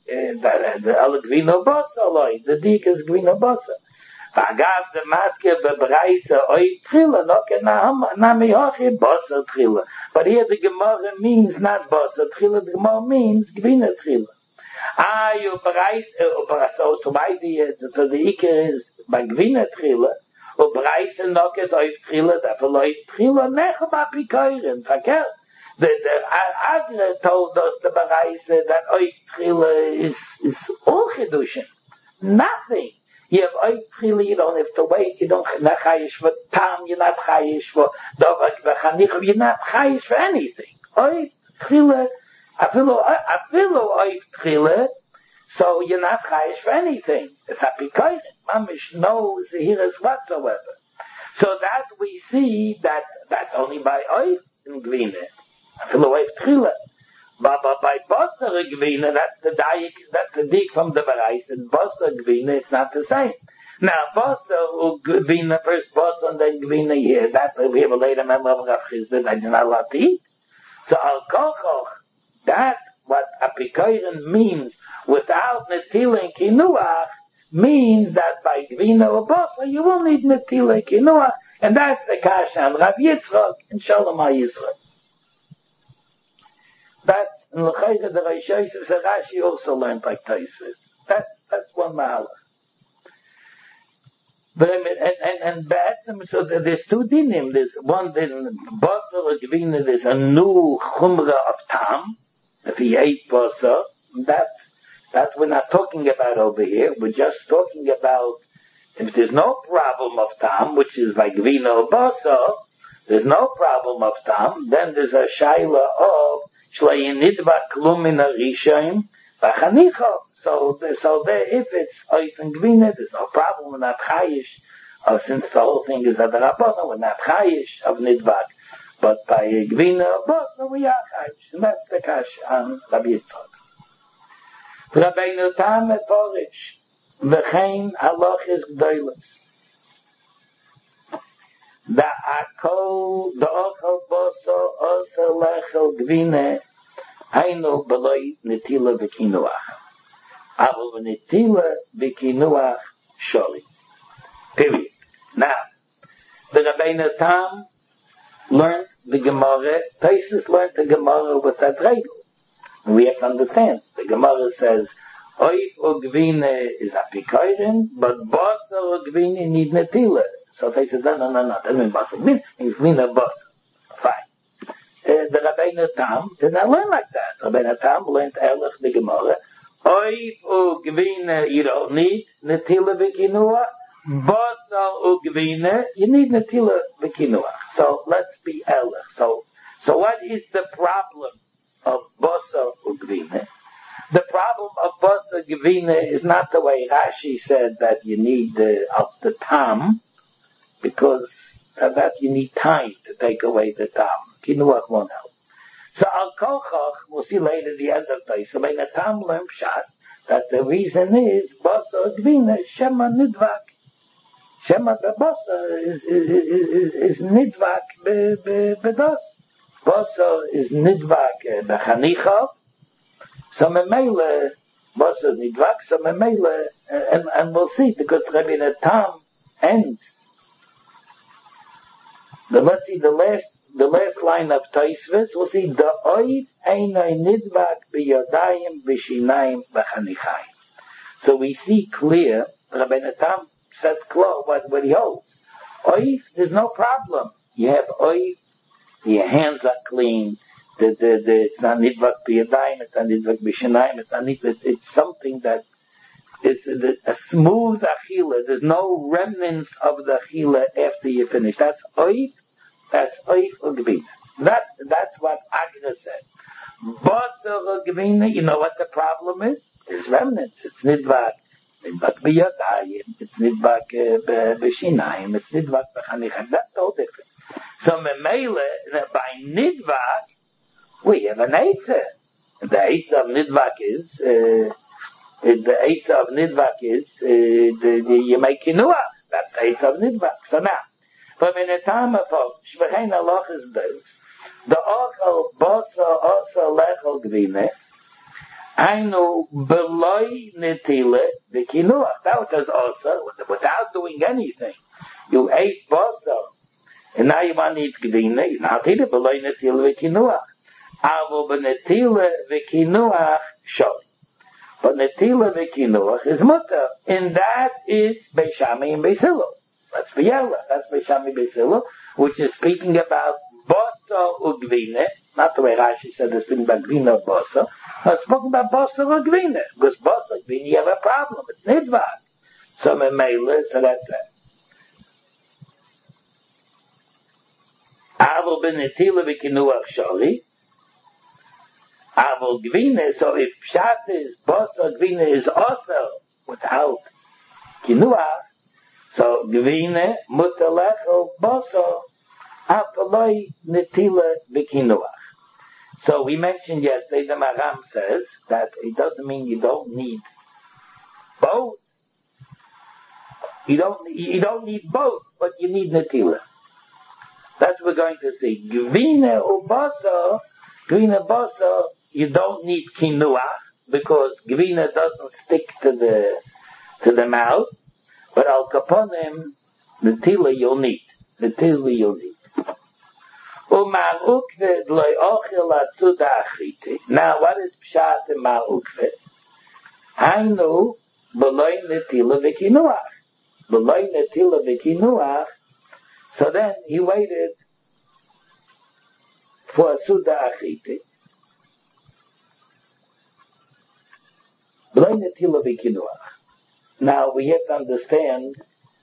the Al Gvino Bossa, the Dik is Gvino Bossa. Agav the maske bebraise oi trilla no kenam nami hochi bossa trilla. But here the Gemara means not bossa trilla, the Gemara means Gvina trilla. Ah, you bereis, so so by the so the Iker is by Gvina trilla, or bereis no ket oi trilla, that for oi trilla nechem apikoiren, verkehrt. The the Agre told us the bereis that oi trilla is is all chedushin, nothing. You have oif trilla, you don't have to wait, you don't not chayish for tam, you're not chayish for dovak v'chanichov, you're not chayish for anything. Oif trilla, afilo, afilo oif trilla, so you're not chayish for anything. It's a pikoyren. Mamish no zehiras whatsoever. So that we see that that's only by oif in Gvine. Afilo oif trilla. But, but by Bossa Gvina, that's the daik, that's the dik from the Barais, and Bossa Gvina, it's not the same. Now, Bossa Gvina, first Bossa and then Gvina here, that we have a later member of Rav Chisda that you're not allowed to eat. So Al Kochoch, that what Apikoiren means without Netila and Kinuach means that by Gvina or Bossa you will need Netila and Kinuach, and that's the Kasha and Rav Yitzchak and Shalom HaYisrael. That's in L'chayra the Reish Yosef said Rashi also learned like Taisvis. That's that's one mahalach. But I mean, and and and Ba'atzim, so there's two dinim. There's one din Basar or Gvina. There's a new chumra of tam. If he ate Basar, that that we're not talking about over here. We're just talking about if there's no problem of tam, which is by Gvina or Basar. There's no problem of tam. Then there's a shaila of So, so there, if it's oif and gvina, there's no problem. We're not chayish. Uh, since the whole thing is that the Rabbana, we're not chayish of nidbak. But by gvina or bosa, we are chayish. And that's the kash on Rabbi Yitzchak. Rabbeinu Tam Eforish, v'chein halachis gdoilos. Da akol, da ochel boso, osa lechel gvine, hainu beloi netila v'kinuach. Aval v'netila v'kinuach sholi. Period. Now, the Rabbeinu Tam learned the Gemara, Taisus learned the Gemara with that regel. And we have to understand. The Gemara says, oif o gvine is apikoirin, but bosa o gvine need netila. So they said, no, no, no, no, that means bosa gvine, means gvine bosa. Fine. Uh, the Rabbeinu Tam did not learn like that. Rabbeinu Tam learned Erlich the Gemara, oif o gvine, you don't need netila v'kinuah, bosa o gvine, you need netila v'kinuah. So let's be Erlich. So, so what is the problem of bosa or gvine? The problem of bosa gvine is not the way Rashi said that you need the of the tam, because of that you need time to take away the tam. Kinuach won't help. So al kochach, we'll see later the end of the so when the tam learn pshat that the reason is bosa or gvine shema nidvak. Shema bosa is is is, is nidvak be be bedos. Bosa is nidvak b'chanicha. So memele, bosa is nidvak. So memele, and and we'll see because Rabbeinu Tam ends. But let's see the last the last line of Taisvis. We'll see the oid einay nidvak b'yodayim b'shinayim b'chanichayim. So we see clear. Rabbeinu Tam said clear what what he holds. Oid, there's no problem. You have oid. Your hands are clean. The, the, the, it's not nidvak b'yadayim, it's not nidvak b'shinayim, it's not nidvak, it's, it's something that is a, a smooth achila. There's no remnants of the achila after you finish. That's oif, that's oif u'gvina. That's, that's what Agna said. But u'gvina, you know what the problem is? There's remnants. It's nidvak. Nidvak b'yadayim, it's nidvak b'shinayim, it's nidvak b'chanichayim. That's the whole difference. So memele, by nidvak, we have an eitzah. The eitzah of nidvak is, uh, the eitzah of nidvak is, uh, the, the, you make kinuah. That's the eitzah of nidvak. So now, from in a time of shvechein aloch is those, the ochel bosa osa lechel gvine, Ainu beloy netile the kinuach. That was just also without doing anything. You ate basa, and now you want to eat gvina. You not eat it beloy netile the kinuach. Avo benetile the kinuach shol. But netile the kinuach is mutter, and that is Beishami and Beisilo. That's Biela. That's Beishami Beisilo, which is speaking about basa ugvina. Not the way Rashi said it's speaking about gvina or basa. I'm speaking about basa or gvina. Because basa or gvina, you have a problem. It's nidvad. So memela, so that's it. Avol benetila v'kinuach shali. Avol gvina, so if pshat is basa or gvina is also without kinuach, so gvina mutalech or basa apaloi netila v'kinuach. So we mentioned yesterday, the Maram says that it doesn't mean you don't need both. You don't, you don't need both, but you need netila. That's what we're going to see. Gvina ubasa, gvina basa, you don't need kinuach, because gvina doesn't stick to the, to the mouth, but al kaponim, netila you'll need. Netila you'll need. Now, what is pshat in ma'ukve? Hainu b'loy netila v'kinuach. B'loy netila v'kinuach. So then he waited for a suda achite. B'loy netila v'kinuach. Now we have to understand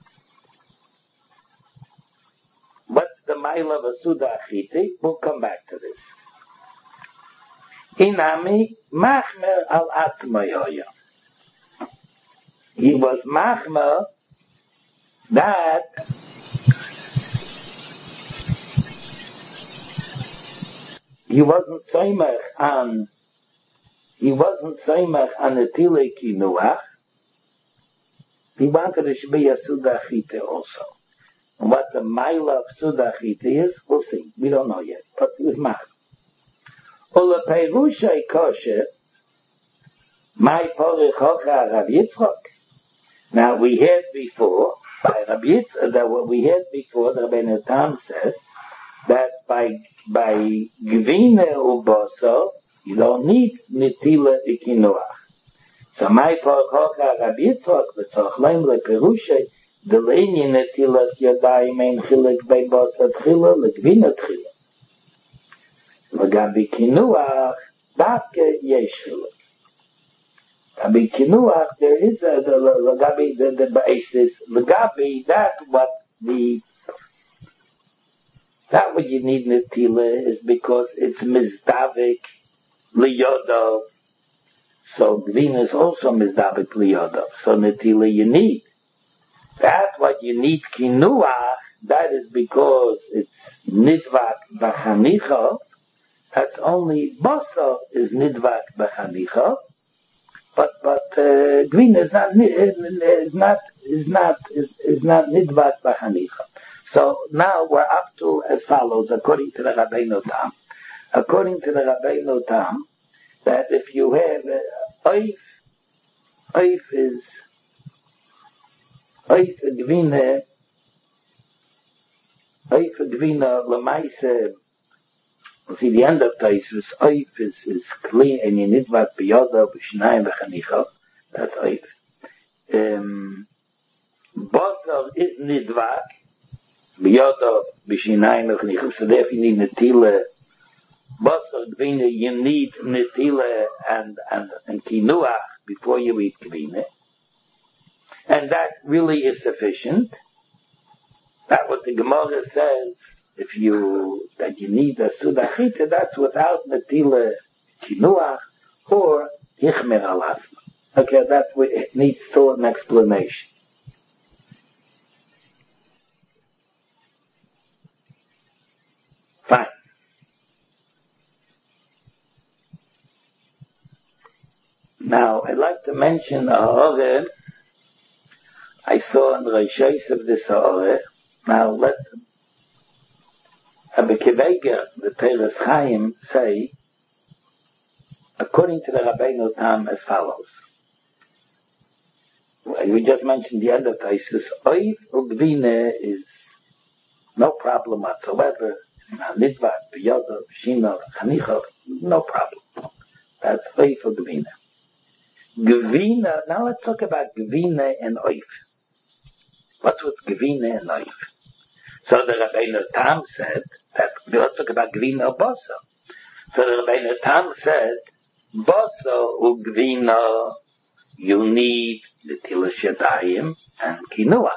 what's the mile of a suda achite. We'll come back to this. Inami machmer al atzmayoya. He was machmer that he wasn't soymech on he wasn't soymech on the tile kinuach. He wanted it to be a suda achite also. And what the mile of suda achite is, we'll see. We don't know yet, but it was machmer. Ola perushay kosher, my porichocha Rav Yitzchok. Now we heard before by Rav Yitzchok that what we heard before, the Rabbeinu Tam said that by by gvina uboso you don't need netila ikinuach. So my porichocha Rav Yitzchok v'tzochlaim leperushay the lenye netilas yadayim ein chilek bei bosa tchila legvina tchila. L'gabi kinuach, dafke yesh chilek. L'gabi kinuach, there is a, the, l'gabi, the, the basis, l'gabi, that what the, that what you need netila is because it's mizdavik liyodov. So gvina is also mizdavik liyodov. So netila you need. That's what you need kinuach, that is because it's nidvak b'chanicha. That's only basa is nidvak b'chanicha, but but uh, gvina is not is not is not is, is not nidvak b'chanicha. So now we're up to as follows, according to the Rabbeinu Tam. According to the Rabbeinu Tam, that if you have uh, oif, oif is oif gvina, oif gvina lemaise. See, the end of Taisus, oif is, is clean, and you nidvak biyoda, b'shnayim v'chanicha. That's oif. Um, Basar is nidvak, biyoda, b'shnayim v'chanicha. So therefore you need netila. Basar, gvina, you need netila and, and, and kinuach before you eat gvina. And that really is sufficient. That's what the Gemara says. If you, that you need a suda achite, that's without netila kinuach or hichmer alav. Okay, that it needs still an explanation. Fine. Now, I'd like to mention a ha'oreh I saw in the Rishos of this ha'oreh. Now, let's Rabbi Kivega, the Teres Chaim, say, according to the Rabbeinu Tam, as follows. We just mentioned the end of Taisus. Oif ugvine is no problem whatsoever. Nidvat, Biyoda, Shina, Chanicha, no problem. That's Oif ugvine. Gvina, now let's talk about Gvina and Oif. What's with Gvina and Oif? So the Rabbeinu Tam said that, let's talk about Gvina or Bosa. So the Rabbeinu Tam said, Bosa ugvina, you need the Tilas Yadayim and Kinuach.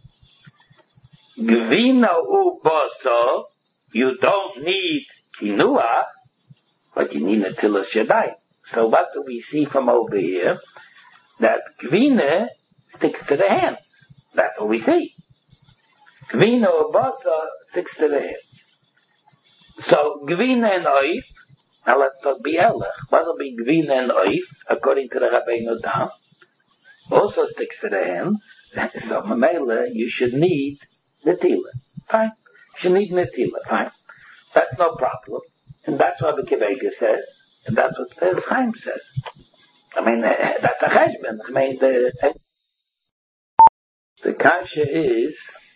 Gvina u Bosa, you don't need Kinuach, but you need the Tilas Yadayim. So what do we see from over here? That Gvina sticks to the hands. That's what we see. Gvina or Bosa sticks to the hands. So Gvina and Oif, now let's talk Bielach. What will be Gvina and Oif, according to the Rabbeinu Tam? Also sticks to the hands. So Mamela, you should need Netila. Fine. You should need Netila. Fine. That's no problem. And that's what the Kivega says. And that's what the Chaim says. I mean, uh, that's a cheshbon. I mean, the, the kasha is,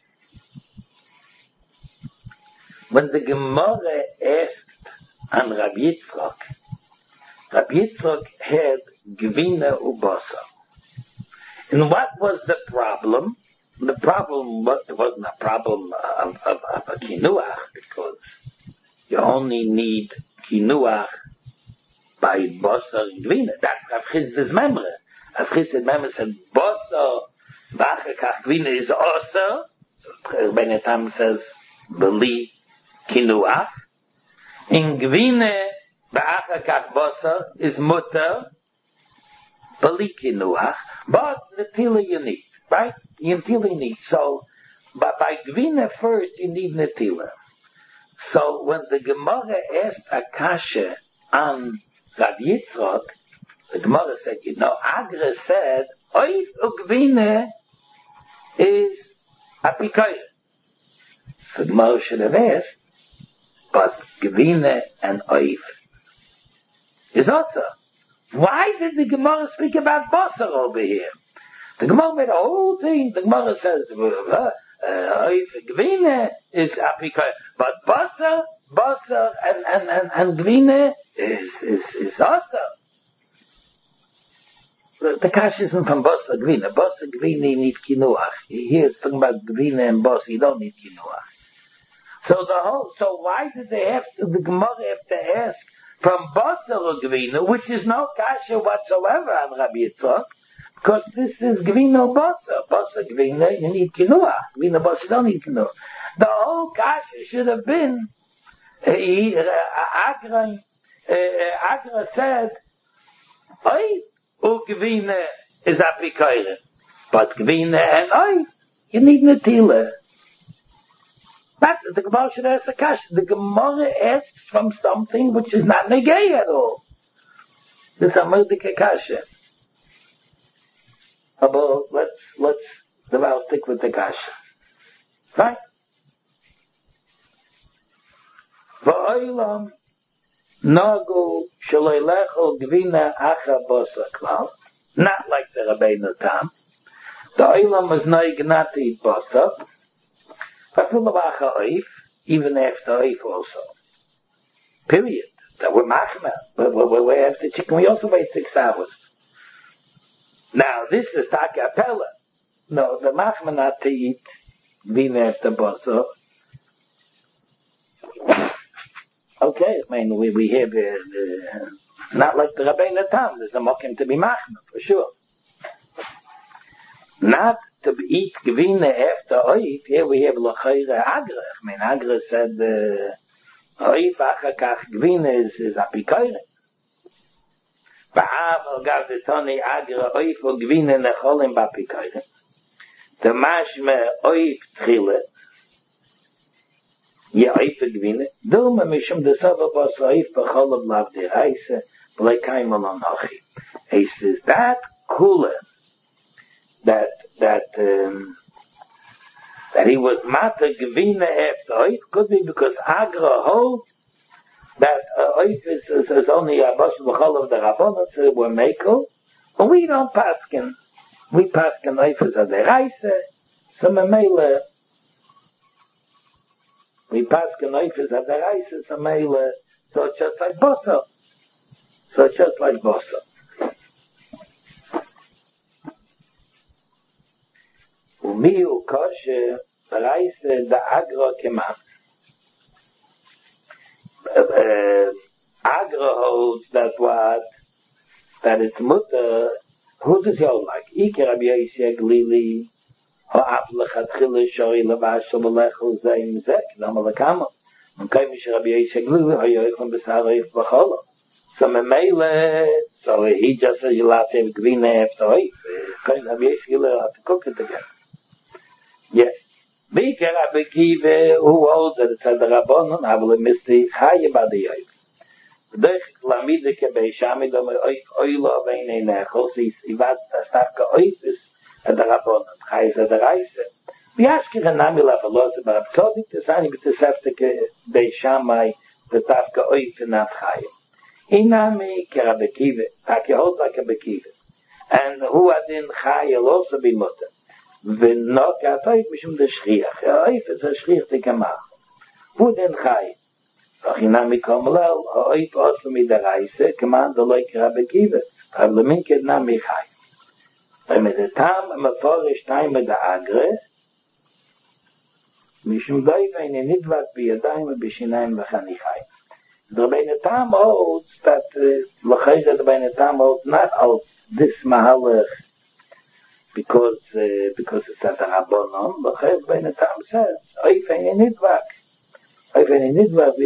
when the Gemara asked on Rabbi Yitzchak, Rabbi Yitzchak had Gvina Ubasa. And what was the problem? The problem was, it wasn't a problem of, of, of a kinuach, because you only need kinuach by Bosa Gvina. That's Rav Chizda's memory. Rav Chizda's memory said, Bosa V'achakach Gvina is also, so Rabbeinu Tam says, Beli Kinuach. In Gvina V'achakach Bosa is Mutter, Beli Kinuach. But the Tila you need, right? You Tila need. So, but by Gvina first you need Netila. So when the Gemara asked Akasha on Rav Yitzchak, the Gemara said, you know, Agra said, Oif Ugvina is Apikaya. So the Gemara should have asked, but Gvina and Oif is also. Why did the Gemara speak about Basar over here? The Gemara made a whole thing. The Gemara says, uh, Oif Gvina is Apikaya. But Basar, Basar and, and, and, and Gvina is, is, is also. The, the cash isn't from Basar Gvina. Basar Gvina needs Kinuach. Here it's talking about Gvina and Basar. You don't need Kinuach. So the whole, so why did they have to, the Gemara have to ask from Basar or Gvina, which is no kasha whatsoever on Rabbi Yitzchak, because this is Gvina or Basar. Basar Gvina, you need Kinuach. Gvina Basar, you don't need Kinuach. The whole kasha should have been, uh, Agra, uh, Agra said, Oif, u Gvina is Apikoyre. But Gvina and Oif, you need Netila. But the Gemara should ask a kasha. The Gemara asks from something which is not negay at all. This is a murdike kasha. But let's, let's, I'll stick with the kasha. Right? V'oilam nagu shaloilecho gvina acha bosa klal. Not like the Rabbeinu Tam. The oilam is noignati bosa. Even after Oif also. Period. That we're machma. We have the chicken. We also wait six hours. Now, this is takapella. No, the machma not to eat bean after boso. Okay, I mean, we, we have, uh, uh, not like the Rabbeinu Tam. There's a mokim to be machma, for sure. Not to eat Gvina after Oif, here we have L'chayre Agra. I mean, Agra said, uh, Oif achakach Gvina is, is Apikoyre. Ba'av al-gav detoni Agra Oif o Gvina necholim ba'Apikoyre. The mashme Oif tchile, ye Oif Gvina, dulma mishum desava bas Oif b'cholim lav diraisa, b'leikaim alon hochi. He says, that cooler, that that um, that he was mata gevina after Oif could be because Agra holds that uh, is, is, is only a Bosh B'chol of the Rabbanon, so we're Mekel, but we don't paskin. We paskin Oifes of the Reise, so Memele, we paskin Oifes of the Reise, so Memele, so it's just like Bossa. So it's just like Bossa. Umiu Koshe, Reise, the Agro Kemat. Uh, Agra holds that what that its mutter who does he hold like Iker Rabbi Yossi Glili or Aflechat Chile Shori Levashel Belechel Zaim Zek Namalakama and Kaimish Rabbi Yossi Glili or Yoichem Besarif Bacholo. So Memele, so he just says you'll have to have green after Oif. Kaim Rabbi Yossi Glili have to cook it again. Yes. Iker Rabbi Kiva who holds that it's at the Rabbanon Avle Misti Chaye Badiyot. Durch Lamide Kebeishami do me oif oilo veine nechos is ivat stafka oifis at the Rabbanon Chayes at the Reise. Biashkir nami lavelose bar Absodik tesani b'tesefte Beishamai the stafka oif not Chayim. Inami kerabekive tak holds like a bekive. And who adin Chayel also be mutter. V'nok atoif mishum de shriach. Oif is a shriach de kamach. Who den Chayim? Achinami Komlel, Oif Osmi the Reise, command the Loik Rabbi Kiva, Pavlaminke Nami Chai. And at the time, I'm a foolish time with the Agre, Mishum Doiva in a Nidvat Biyadayim Bishinaim Vachanichai. The Rabbeinu Tam holds that, Lachayza the Rabbeinu Tam holds not out this Mahalach because, uh, because it's at the Rabbanon, Lachayza the Rabbeinu Tam says, Oif in a Nidvat. I'd like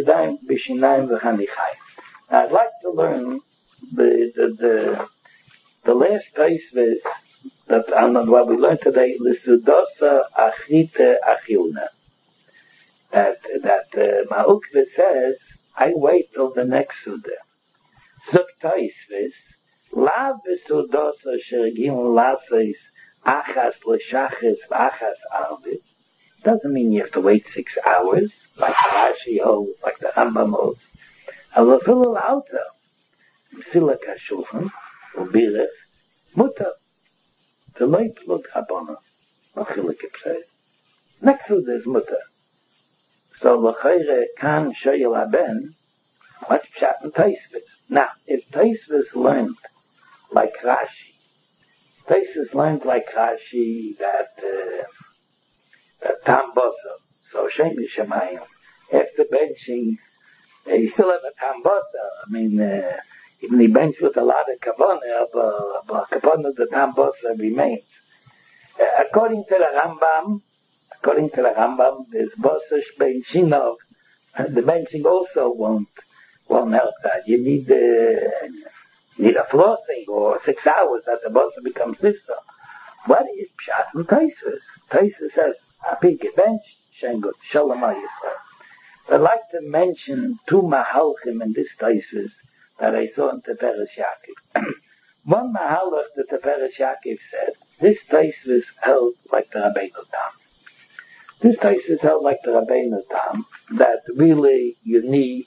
to learn the the the, the last taisves that um, what we learned today, L'sudosa achite achilna. That that uh, Ma'ukve says, I wait till the next suda. Zuk taisves, lav v'sudosa shergim lases achas l'shachis v'achas arvit. Doesn't mean you have to wait six hours, like Rashi holds, like the Rambam holds. Aber viel lauter, Mesilat HaShulchan, Ubirech, Mutter, the late look Rabbanon, Machilek Psei. Next to this Mutter. So L'chayre Kan Shoyel Haben, what's Pshat and Taisvis? Now, if Taisvis learned like Rashi, Taisvis learned like Rashi that uh, that Tam Bosa, so Shem Yishamayim, after benching, uh, you still have a Tam Bosa. I mean, uh, even he benched with a lot of Kavanah, but, but Kavanah the Tam Bosa remains. Uh, according to the Rambam, according to the Rambam, there's Bosa Shbenchinov, the benching also won't, won't help that. You need, uh, you need a flossing or six hours that the Bosa becomes Lifsa. What is Pshat and Taisvis? Taisvis says, Apik bench, Shengut, Shalom Yisrael. I'd like to mention two Mahalchim in this Taisvis that I saw in Teperes Yaakov. One Mahalach that Teperes Yaakov said, this Taisvis held like the Rabbeinu Tam. This Taisvis held like the Rabbeinu Tam, that really you need,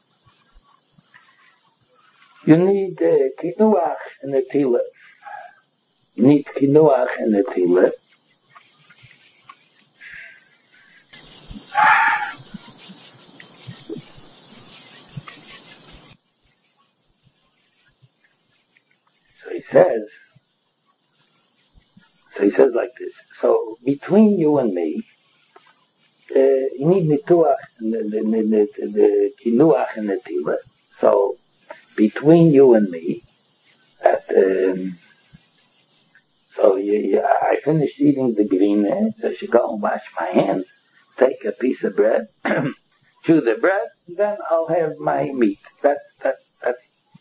you need uh, Kinuach and the Tila. You need Kinuach and the Tila. So he says, so he says like this, so between you and me, uh, you need nituach, the, the, the, the, the kinuach and the tila. So between you and me, that, um, so you, you, I finished eating the green, so I should go and wash my hands, take a piece of bread, chew the bread, and then I'll have my meat. That's, that's, that's.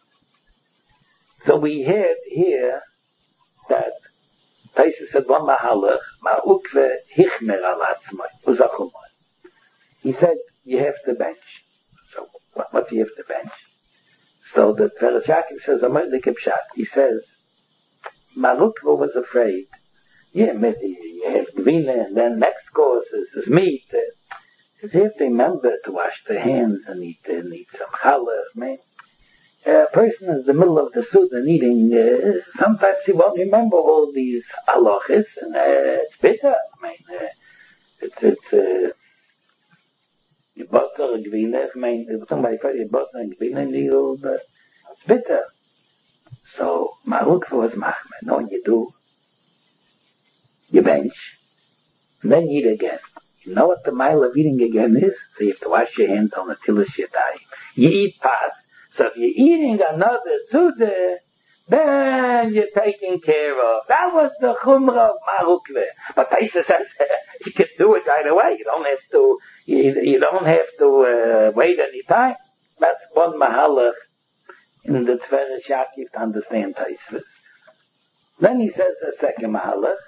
So we had here that Taisa said one mahalach, ma'ukve hichmer al atzmai, uzachumai. He said, you have to bench. So what, what do you have to bench? So the Teperes Yaakov says, Amar de Kipshat. He says, Marukva was afraid. Yeah, maybe you have Gvina, and then next course is, is meat. So you have to remember to wash their hands and eat, and eat some challah, man. A person is in the middle of the Suda and eating, uh, sometimes he won't remember all these halachas, and uh, it's bitter. I mean, uh, it's, it's, uh, your basar gvina, I mean, you're talking about your basar gvina, it's bitter. So, Maruk was machmer. No, you do. You bench, and then you eat again. You know what the mile of eating again is? So you have to wash your hands on the tilish yadayim. You eat pas. So if you're eating another Suda, then you're taken care of. That was the chumrah of Marukve. But Taisa says you can do it right away. You don't have to. You, you don't have to uh, wait any time. That's one mahalach in the Tveres Yaakov to understand Taisvis. Then he says a second mahalach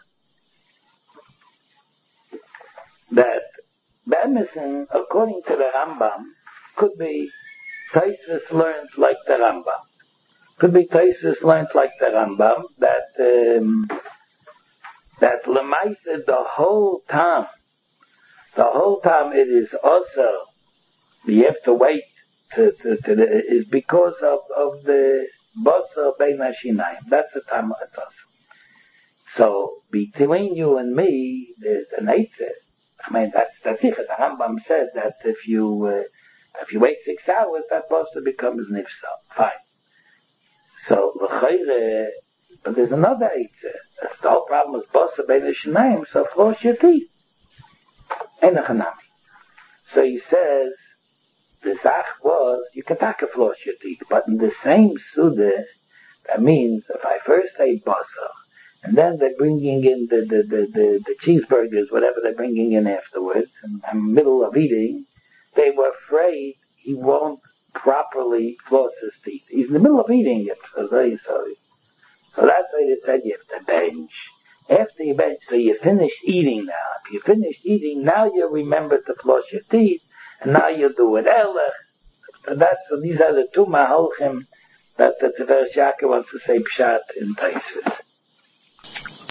that Be'emison, according to the Rambam, could be Taisvis learns like the Rambam. Could be Taisvis learns like the Rambam that um, that Lemaisa the whole time, the whole time it is also you have to wait to, to, to the, is because of, of the Basar Bein Hashinayim. That's the time it's also. So between you and me, there's an eitzah. I mean, that's that's it. The Rambam says that if you uh, if you wait six hours, that Basar becomes nifsa. Fine. So l'chayre, but there's another eitzah. The whole problem is Basar Bein Hashinayim. So floss your teeth. Ein achanami. So he says. The zach was, you can take a floss your teeth, but in the same Suda, that means if I first ate basar, and then they're bringing in the, the, the, the, the cheeseburgers, whatever they're bringing in afterwards, and I'm in the middle of eating, they were afraid he won't properly floss his teeth. He's in the middle of eating it, so very sorry. So that's why they said you have to bench. After you bench, so you finished eating now. If you finished eating, now you remember to floss your teeth, and now you do it. So that's, so these are the two mahalchim that the Tveres Yaakov wants to say pshat in Taisvis.